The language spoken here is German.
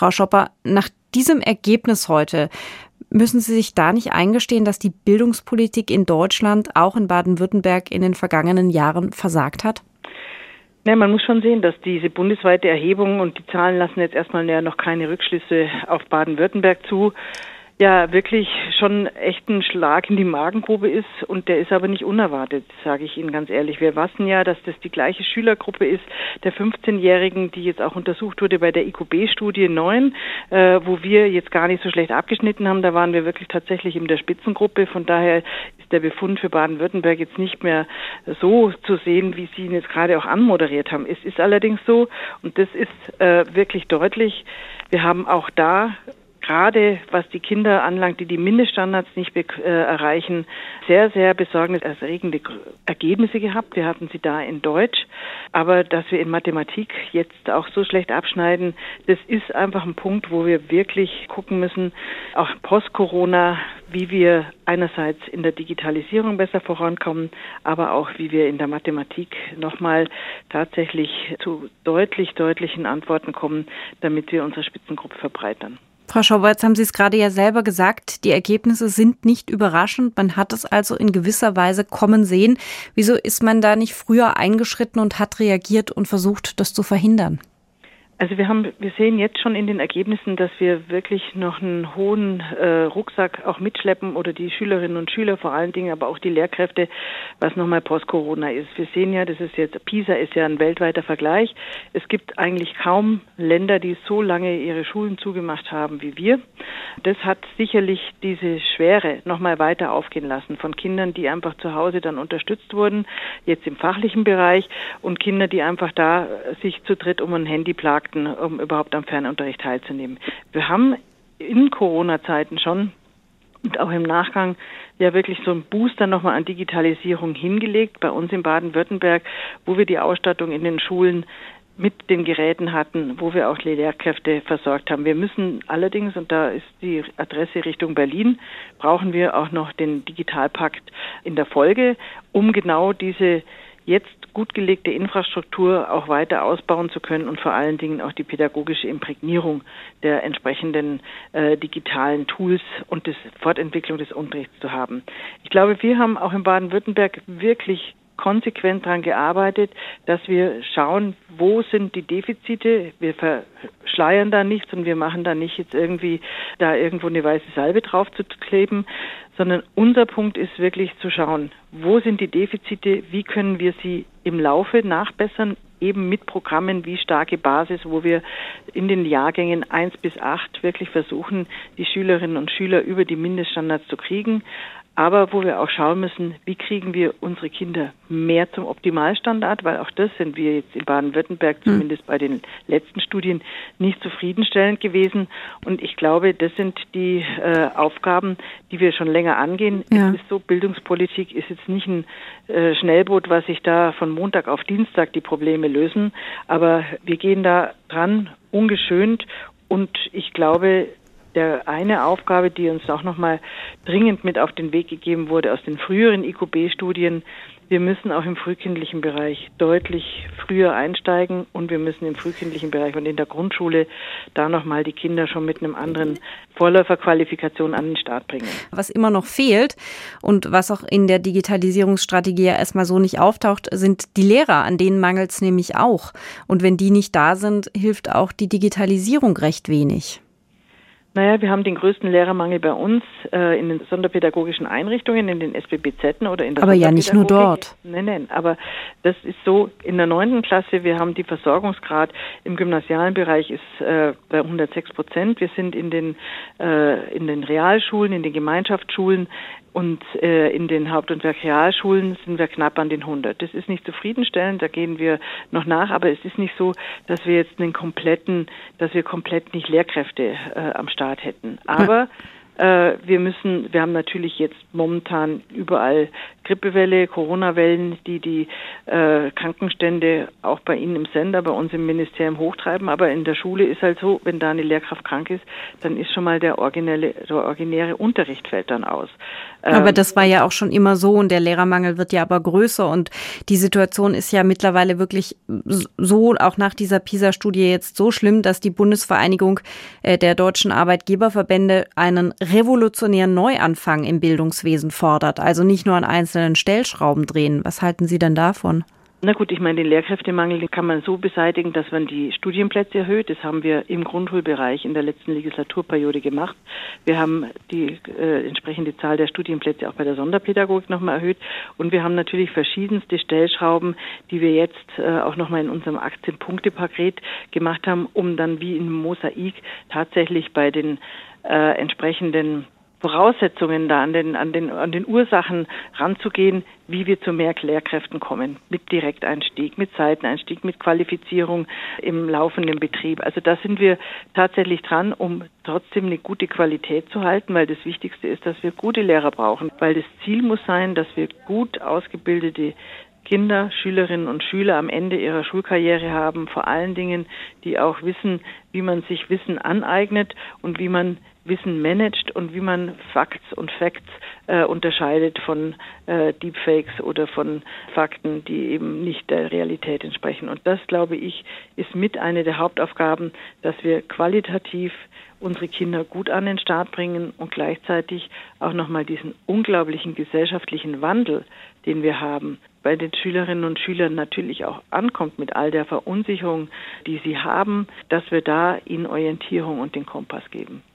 Frau Schopper, nach diesem Ergebnis heute, müssen Sie sich da nicht eingestehen, dass die Bildungspolitik in Deutschland, auch in Baden-Württemberg, in den vergangenen Jahren versagt hat? Ja, man muss schon sehen, dass diese bundesweite Erhebung, und die Zahlen lassen jetzt erstmal noch keine Rückschlüsse auf Baden-Württemberg zu, ja wirklich schon echt ein Schlag in die Magengrube ist, und der ist aber nicht unerwartet, sage ich Ihnen ganz ehrlich. Wir wissen ja, dass das die gleiche Schülergruppe ist der 15-Jährigen, die jetzt auch untersucht wurde bei der IQB-Studie 9, wo wir jetzt gar nicht so schlecht abgeschnitten haben. Da waren wir wirklich tatsächlich in der Spitzengruppe. Von daher ist der Befund für Baden-Württemberg jetzt nicht mehr so zu sehen, wie Sie ihn jetzt gerade auch anmoderiert haben. Es ist allerdings so, und das ist wirklich deutlich, wir haben auch da gerade was die Kinder anlangt, die Mindeststandards nicht erreichen, sehr, sehr besorgniserregende Ergebnisse gehabt. Wir hatten sie da in Deutsch. Aber dass wir in Mathematik jetzt auch so schlecht abschneiden, das ist einfach ein Punkt, wo wir wirklich gucken müssen, auch post-Corona, wie wir einerseits in der Digitalisierung besser vorankommen, aber auch wie wir in der Mathematik nochmal tatsächlich zu deutlichen Antworten kommen, damit wir unsere Spitzengruppe verbreitern. Frau Schopper, jetzt haben Sie es gerade ja selber gesagt, die Ergebnisse sind nicht überraschend. Man hat es also in gewisser Weise kommen sehen. Wieso ist man da nicht früher eingeschritten und hat reagiert und versucht, das zu verhindern? Also wir sehen jetzt schon in den Ergebnissen, dass wir wirklich noch einen hohen Rucksack auch mitschleppen, oder die Schülerinnen und Schüler vor allen Dingen, aber auch die Lehrkräfte, was nochmal Post-Corona ist. Wir sehen ja, PISA ist ja ein weltweiter Vergleich. Es gibt eigentlich kaum Länder, die so lange ihre Schulen zugemacht haben wie wir. Das hat sicherlich diese Schwere nochmal weiter aufgehen lassen von Kindern, die einfach zu Hause dann unterstützt wurden, jetzt im fachlichen Bereich, und Kinder, die einfach da sich zu dritt um ein Handy plagten, um überhaupt am Fernunterricht teilzunehmen. Wir haben in Corona-Zeiten schon und auch im Nachgang ja wirklich so einen Booster nochmal an Digitalisierung hingelegt, bei uns in Baden-Württemberg, wo wir die Ausstattung in den Schulen mit den Geräten hatten, wo wir auch die Lehrkräfte versorgt haben. Wir müssen allerdings, und da ist die Adresse Richtung Berlin, brauchen wir auch noch den Digitalpakt in der Folge, um genau diese jetzt gut gelegte Infrastruktur auch weiter ausbauen zu können und vor allen Dingen auch die pädagogische Imprägnierung der entsprechenden digitalen Tools und die Fortentwicklung des Unterrichts zu haben. Ich glaube, wir haben auch in Baden-Württemberg wirklich konsequent daran gearbeitet, dass wir schauen, wo sind die Defizite. Wir verschleiern da nichts und wir machen da nicht jetzt irgendwie da irgendwo eine weiße Salbe drauf zu kleben, sondern unser Punkt ist wirklich zu schauen, wo sind die Defizite, wie können wir sie im Laufe nachbessern, eben mit Programmen wie Starke Basis, wo wir in den Jahrgängen 1 bis 8 wirklich versuchen, die Schülerinnen und Schüler über die Mindeststandards zu kriegen, aber wo wir auch schauen müssen, wie kriegen wir unsere Kinder mehr zum Optimalstandard, weil auch das sind wir jetzt in Baden-Württemberg, zumindest bei den letzten Studien, nicht zufriedenstellend gewesen. Und ich glaube, das sind die Aufgaben, die wir schon länger angehen. Ja. Es ist so, Bildungspolitik ist jetzt nicht ein Schnellboot, was sich da von Montag auf Dienstag die Probleme lösen, aber wir gehen da dran, ungeschönt, und ich glaube, eine Aufgabe, die uns auch nochmal dringend mit auf den Weg gegeben wurde aus den früheren IQB-Studien, wir müssen auch im frühkindlichen Bereich deutlich früher einsteigen, und wir müssen im frühkindlichen Bereich und in der Grundschule da nochmal die Kinder schon mit einem anderen Vorläuferqualifikation an den Start bringen. Was immer noch fehlt und was auch in der Digitalisierungsstrategie ja erstmal so nicht auftaucht, sind die Lehrer, an denen mangelt es nämlich auch. Und wenn die nicht da sind, hilft auch die Digitalisierung recht wenig. Naja, wir haben den größten Lehrermangel bei uns in den sonderpädagogischen Einrichtungen, in den SBBZ oder in der Aber ja nicht nur dort. Nein, aber das ist so, in der 9. Klasse, wir haben die Versorgungsgrad im gymnasialen Bereich ist bei 106%. Wir sind in den Realschulen, in den Gemeinschaftsschulen und in den Haupt- und Werkrealschulen sind wir knapp an den 100. Das ist nicht zufriedenstellend, da gehen wir noch nach, aber es ist nicht so, dass wir jetzt komplett nicht Lehrkräfte am Start hätten. Aber Wir haben natürlich jetzt momentan überall Grippewelle, Corona-Wellen, die Krankenstände auch bei Ihnen im Sender, bei uns im Ministerium hochtreiben. Aber in der Schule ist halt so, wenn da eine Lehrkraft krank ist, dann ist schon mal der originäre Unterricht fällt dann aus. Aber das war ja auch schon immer so und der Lehrermangel wird ja aber größer und die Situation ist ja mittlerweile wirklich so, auch nach dieser PISA-Studie jetzt so schlimm, dass die Bundesvereinigung der deutschen Arbeitgeberverbände einen revolutionären Neuanfang im Bildungswesen fordert. Also nicht nur an einzelnen Stellschrauben drehen. Was halten Sie denn davon? Na gut, ich meine, den Lehrkräftemangel kann man so beseitigen, dass man die Studienplätze erhöht. Das haben wir im Grundschulbereich in der letzten Legislaturperiode gemacht. Wir haben die entsprechende Zahl der Studienplätze auch bei der Sonderpädagogik nochmal erhöht. Und wir haben natürlich verschiedenste Stellschrauben, die wir jetzt auch nochmal in unserem 18-Punkte-Paket gemacht haben, um dann wie in Mosaik tatsächlich bei den entsprechenden Voraussetzungen da an den Ursachen ranzugehen, wie wir zu mehr Lehrkräften kommen. Mit Direkteinstieg, mit Seiteneinstieg, mit Qualifizierung im laufenden Betrieb. Also da sind wir tatsächlich dran, um trotzdem eine gute Qualität zu halten, weil das Wichtigste ist, dass wir gute Lehrer brauchen. Weil das Ziel muss sein, dass wir gut ausgebildete Kinder, Schülerinnen und Schüler am Ende ihrer Schulkarriere haben, vor allen Dingen, die auch wissen, wie man sich Wissen aneignet und wie man Wissen managt und wie man Facts und Facts unterscheidet von Deepfakes oder von Fakten, die eben nicht der Realität entsprechen. Und das, glaube ich, ist mit eine der Hauptaufgaben, dass wir qualitativ unsere Kinder gut an den Start bringen und gleichzeitig auch nochmal diesen unglaublichen gesellschaftlichen Wandel, den wir haben, bei den Schülerinnen und Schülern natürlich auch ankommt mit all der Verunsicherung, die sie haben, dass wir da ihnen Orientierung und den Kompass geben.